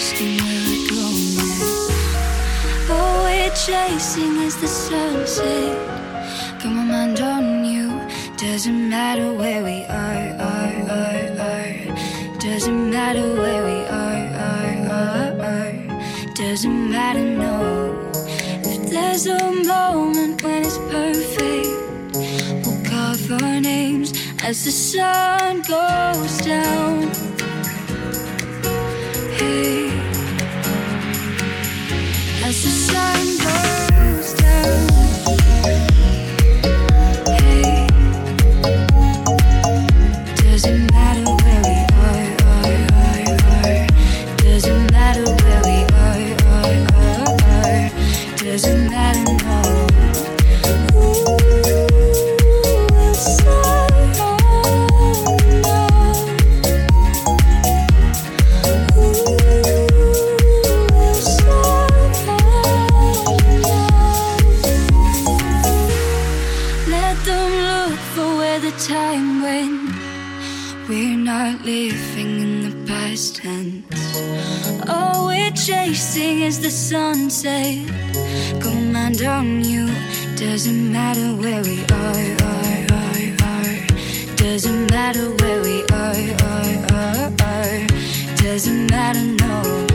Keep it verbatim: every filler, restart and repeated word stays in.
asking where we're going next. All we're chasing is the sunset. Got my mind on you. Doesn't matter where we are, are, are, are. Doesn't matter where we are, are, are, are. Doesn't matter, no. If there's a moment when it's perfect, we'll carve our names as the sun goes down. Hey, as the sun goes down. Hey, doesn't matter where we are, are, are, are. Doesn't matter where we are, are, are, are. Doesn't matter, no. Ooh, it's so time when we're not living in the past tense. All we're chasing is the sunset. Got my mind on you. Doesn't matter where we are, are, are, are. Doesn't matter where we are, are, are, are. Doesn't matter, no.